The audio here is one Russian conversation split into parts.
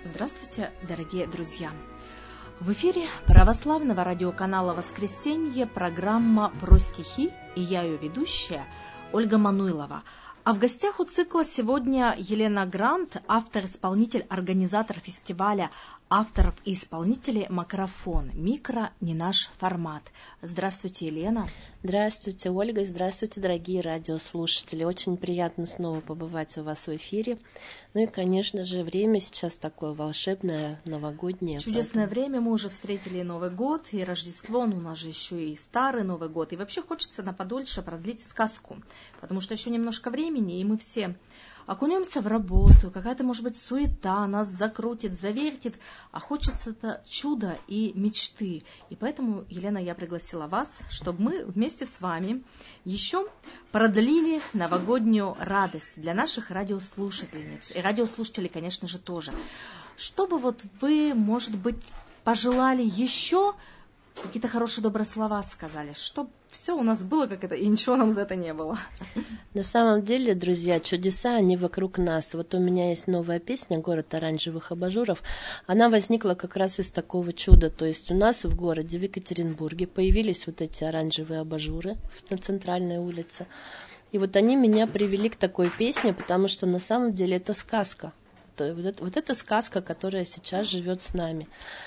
Здравствуйте, дорогие друзья! В эфире православного радиоканала «Воскресенье» программа «Про стихи», и я ее ведущая Ольга Мануйлова. А в гостях у цикла сегодня Елена Грант, автор-исполнитель, организатор фестиваля авторов и исполнителей «Макрофон». Микро не наш формат. Здравствуйте, Елена. Здравствуйте, Ольга, и здравствуйте, дорогие радиослушатели. Очень приятно снова побывать у вас в эфире. Ну и, конечно же, время сейчас такое волшебное, новогоднее. Чудесное время. Мы уже встретили Новый год и Рождество. Ну, у нас же еще и Старый Новый год. И вообще хочется на подольше продлить сказку. Потому что еще немножко времени, и мы все окунемся в работу, какая-то, может быть, суета нас закрутит, завертит, а хочется-то чуда и мечты. И поэтому, Елена, я пригласила вас, чтобы мы вместе с вами еще продлили новогоднюю радость для наших радиослушательниц. И радиослушателей, конечно же, тоже. Чтобы вот вы, может быть, пожелали еще, какие-то хорошие добрые слова сказали, чтобы все у нас было как это, и ничего нам за это не было. На самом деле, друзья, чудеса, они вокруг нас. Вот у меня есть новая песня «Город оранжевых абажуров». Она возникла как раз из такого чуда. То есть у нас в городе, в Екатеринбурге, появились вот эти оранжевые абажуры на центральной улице. И вот они меня привели к такой песне, потому что на самом деле это сказка. Вот это сказка, которая сейчас живет с нами.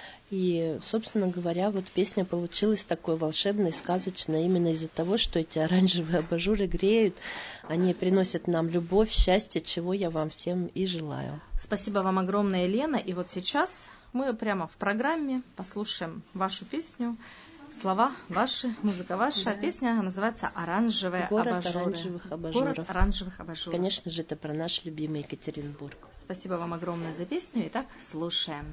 И, собственно говоря, вот песня получилась такой волшебной, сказочной именно из-за того, что эти оранжевые абажуры греют, они приносят нам любовь, счастье, чего я вам всем и желаю. Спасибо вам огромное, Елена. И вот сейчас мы прямо в программе послушаем вашу песню, слова ваши, музыка ваша. Да. Песня называется «Оранжевые абажуры». Город оранжевых абажуров. Город оранжевых абажуров. Конечно же, это про наш любимый Екатеринбург. Спасибо вам огромное за песню. Итак, слушаем.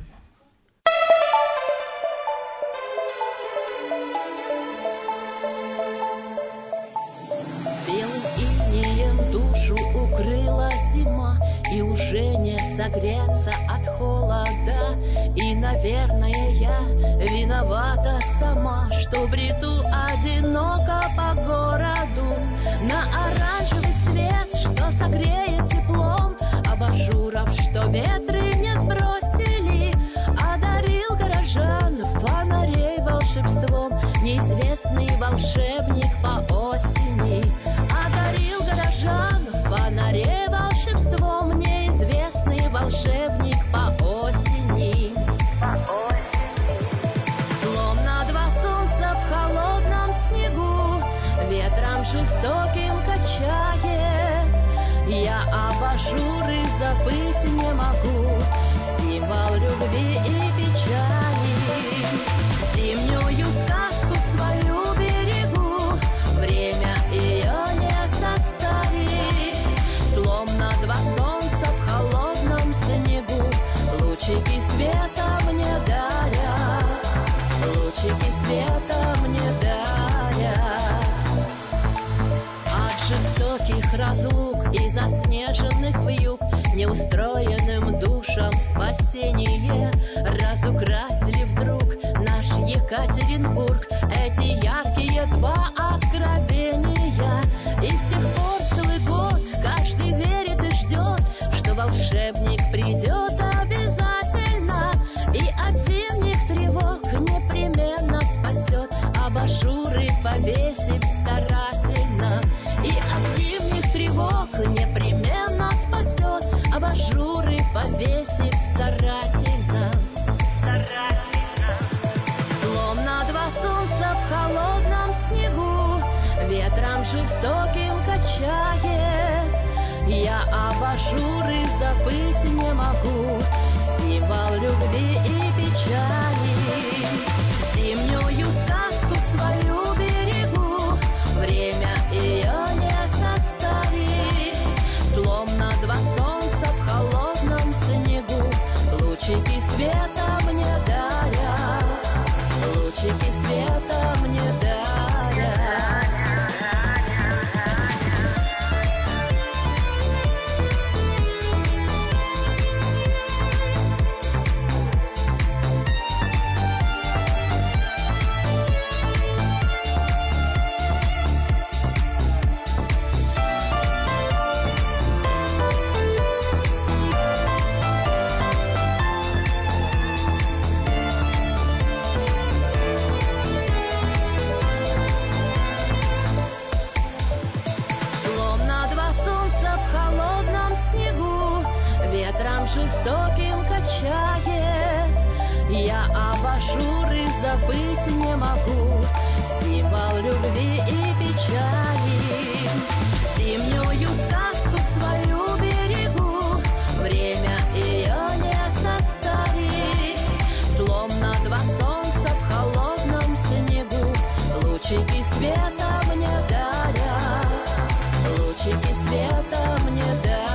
Душу укрыла зима, и уже не согреться от холода. И, наверное, я виновата сама, что бреду одиноко по городу. На оранжевый свет, что согреет теплом абажуров, что ветры не сбросили, одарил горожан фонарей волшебством неизвестный волшебник по осени. Одарил горожан фонарей волшебством неизвестный волшебник по осени. Словно два солнца в холодном снегу, ветром жестоким качает. Я абажуры забыть не могу, символ любви и печали. Зимнюю сказку свою берегу, время ее не составит. Словно два солнца в холодном снегу, лучики света мне дарят, лучики света мне дарят. От жестоких разлук и заснеженных вьюг неустроенным душам спасение разукрасили вдруг наш Екатеринбург. Эти яркие два откровения, и с тех пор целый год каждый верит и ждет, что волшебник придет обязательно и от зимних тревог непременно спасет, абажуры повесив старательно. И от зимних тревог непременно спасет, абажуры повесив старательно. Словно два солнца в холодном снегу, ветром жестоким качает. Я абажуры забыть не могу, символ любви и печали. Зимнюю сказку свою берегу, время ее не составит. Словно два солнца в холодном снегу, лучики света мне дарят, лучики света мне дарят. жестоким качает. Я абажуры забыть не могу, символ любви и печали. Зимнюю сказку свою берегу, время ее не составит. Словно два солнца в холодном снегу, лучики света мне дарят, лучики света мне дарят.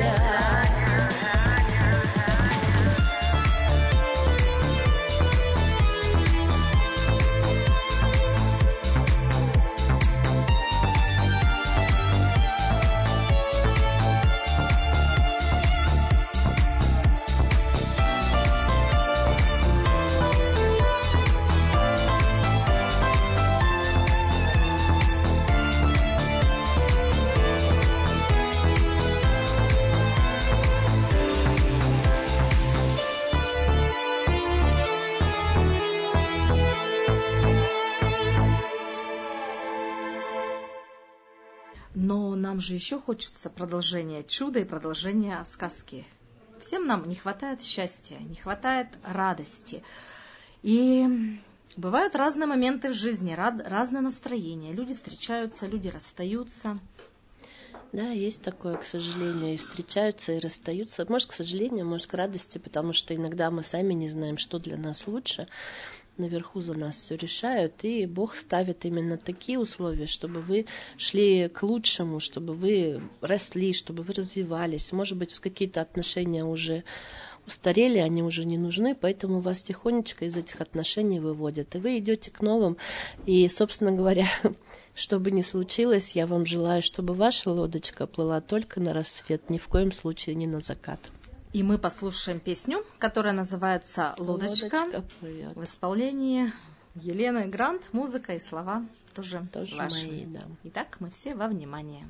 Но нам же еще хочется продолжения чуда и продолжения сказки. Всем нам не хватает счастья, не хватает радости. И бывают разные моменты в жизни, разные настроения. Люди встречаются, люди расстаются. Да, есть такое, к сожалению, и встречаются, и расстаются. Может, к сожалению, может, к радости, потому что иногда мы сами не знаем, что для нас лучше. Наверху за нас все решают, и Бог ставит именно такие условия, чтобы вы шли к лучшему, чтобы вы росли, чтобы вы развивались. Может быть, какие-то отношения уже устарели, они уже не нужны, поэтому вас тихонечко из этих отношений выводят. И вы идете к новым. И, собственно говоря, что бы ни случилось, я вам желаю, чтобы ваша лодочка плыла только на рассвет, ни в коем случае не на закат. И мы послушаем песню, которая называется «Лодочка» в исполнении Елены Грант. Музыка и слова тоже ваши. Мои, да. Итак, мы все во внимание.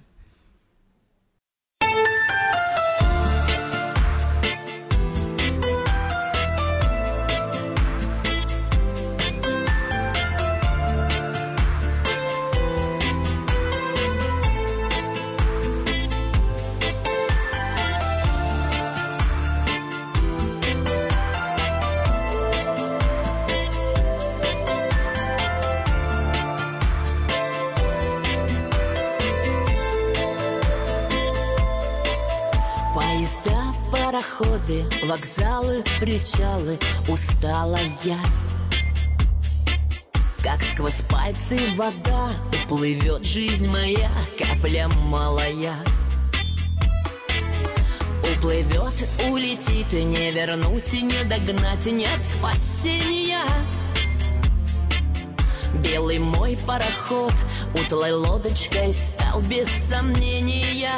Пароходы, вокзалы, причалы, устала я. Как сквозь пальцы вода уплывет жизнь моя, капля малая. Уплывет, улетит, и не вернуть, и не догнать, нет спасения. Белый мой пароход утлой лодочкой стал без сомнения.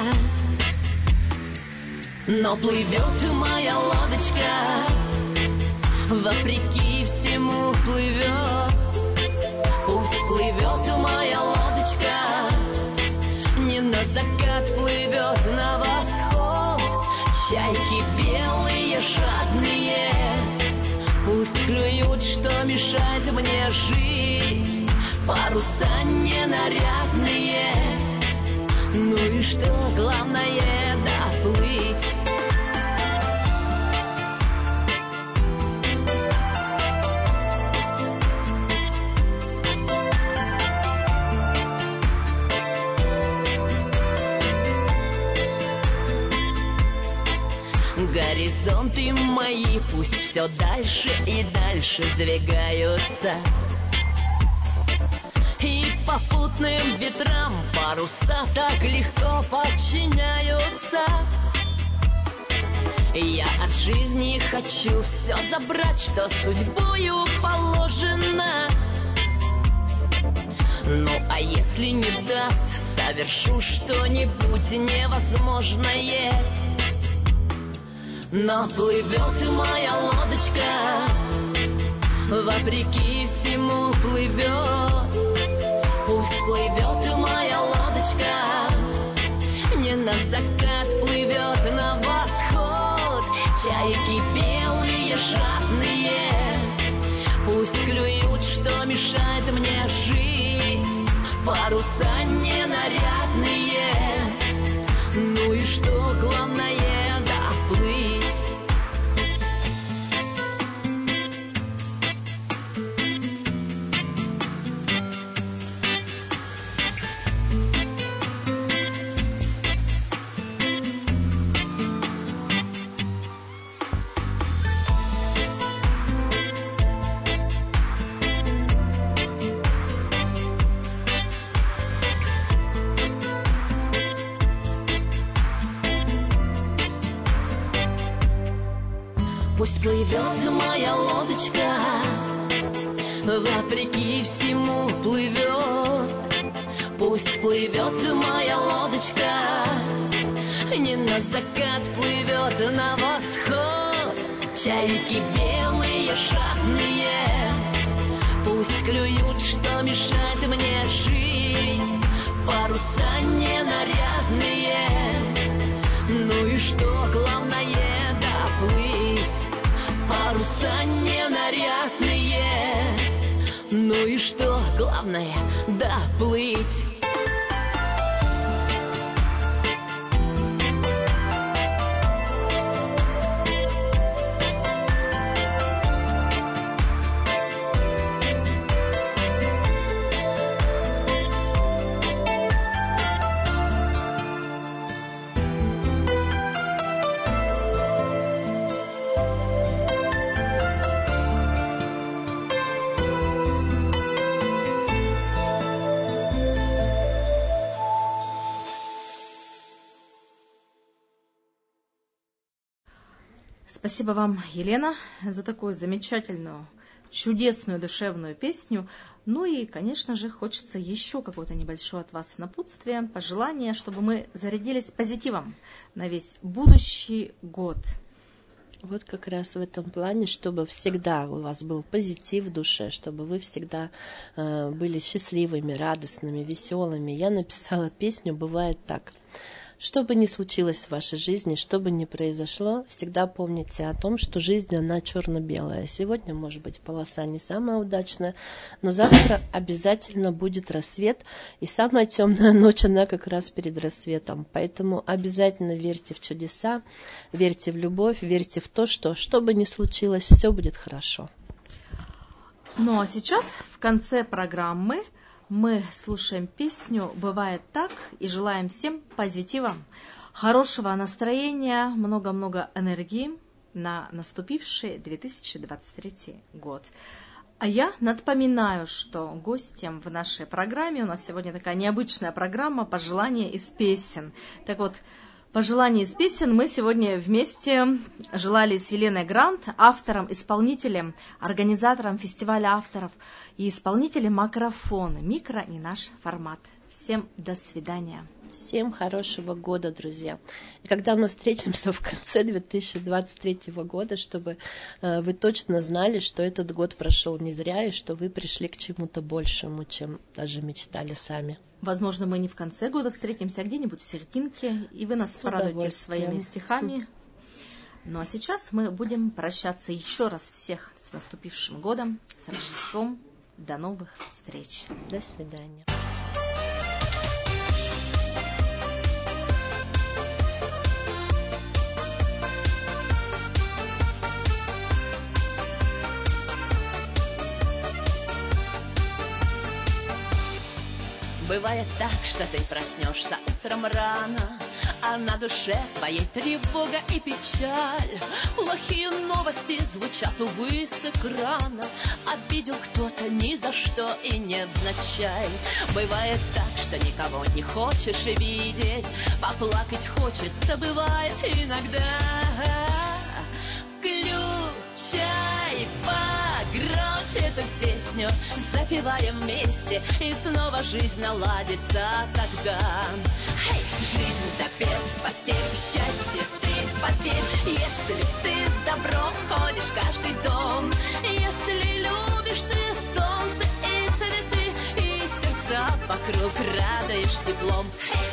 Но плывет моя лодочка, вопреки всему плывет. Пусть плывет моя лодочка, не на закат плывет, на восход. Чайки белые, жадные, пусть клюют, что мешает мне жить. Паруса ненарядные, ну и что, главное доплыть. Горизонты мои пусть все дальше и дальше сдвигаются, и попутным ветрам паруса так легко подчиняются. Я от жизни хочу все забрать, что судьбою положено. Ну а если не даст, совершу что-нибудь невозможное. Но плывет моя лодочка, вопреки всему плывет. Пусть плывет моя лодочка, не на закат плывет, на восход. Чайки белые, жадные, пусть клюют, что мешает мне жить. Паруса ненарядные, ну и что, главное доплыть. Пусть плывет моя лодочка, вопреки всему плывет. Пусть плывет моя лодочка, не на закат плывет, на восход. Чайки белые, шатные, пусть клюют, что мешает мне жить. Паруса ненарядные, ну и что, главное доплыть. Паруса ненарядные, ну и что, главное доплыть. Спасибо вам, Елена, за такую замечательную, чудесную, душевную песню. Ну и, конечно же, хочется еще какое-то небольшое от вас напутствие, пожелание, чтобы мы зарядились позитивом на весь будущий год. Вот как раз в этом плане, чтобы всегда у вас был позитив в душе, чтобы вы всегда были счастливыми, радостными, веселыми. Я написала песню «Бывает так». Что бы ни случилось в вашей жизни, что бы ни произошло, всегда помните о том, что жизнь, она черно-белая. Сегодня, может быть, полоса не самая удачная, но завтра обязательно будет рассвет, и самая темная ночь, она как раз перед рассветом. Поэтому обязательно верьте в чудеса, верьте в любовь, верьте в то, что бы ни случилось, все будет хорошо. Ну а сейчас, в конце программы, мы слушаем песню «Бывает так» и желаем всем позитива, хорошего настроения, много-много энергии на наступивший 2023 год. А я напоминаю, что гостем в нашей программе, у нас сегодня такая необычная программа «Пожелания из песен». Так вот, пожелания из песен мы сегодня вместе желали с Еленой Грант, автором, исполнителем, организатором фестиваля авторов и исполнителем макрофона. Микро не наш формат. Всем до свидания. Всем хорошего года, друзья. И когда мы встретимся в конце 2023 года, чтобы вы точно знали, что этот год прошел не зря, и что вы пришли к чему-то большему, чем даже мечтали сами. Возможно, мы не в конце года встретимся, а где-нибудь в серединке, и вы нас порадуете своими стихами. Ну а сейчас мы будем прощаться еще раз всех с наступившим годом, с Рождеством. До новых встреч. До свидания. Бывает так, что ты проснешься утром рано, а на душе твоей тревога и печаль. Плохие новости звучат, увы, с экрана. Обидел кто-то ни за что и невзначай. Бывает так, что никого не хочешь видеть, поплакать хочется, бывает иногда. Включай погромче эту песню, запеваем вместе, и снова жизнь наладится тогда. Эй, жизнь-то без потерь, счастье ты поверь, если ты с добром ходишь в каждый дом, если любишь ты солнце и цветы, и сердца вокруг радуешь теплом.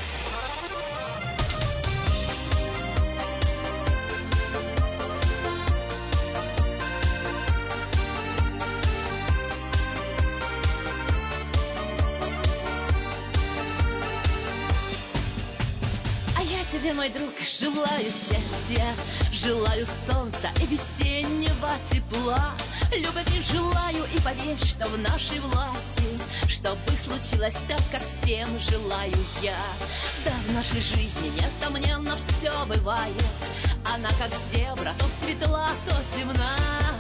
Тебе, мой друг, желаю счастья, желаю солнца и весеннего тепла. Любви желаю и поверь, что в нашей власти, чтобы случилось так, как всем желаю я. Да, в нашей жизни, несомненно, все бывает. Она как зебра, то светла, то темна.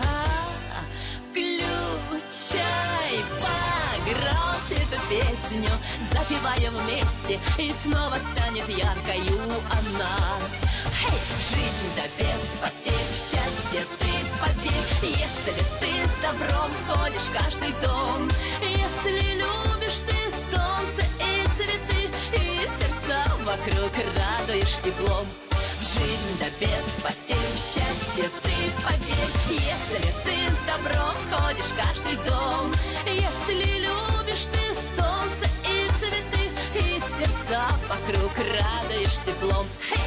Включай погромче эту песню, запеваем вместе, и снова станет яркою она. Эй, жизнь-то без потерь, счастье ты поверь, если ты с добром ходишь в каждый дом, если любишь ты солнце и цветы, и сердца вокруг радуешь теплом. В жизнь да без потерь, в счастье ты поверь, если ты с добром ходишь в каждый дом, если любишь ты солнце и цветы, и сердца вокруг радуешь теплом.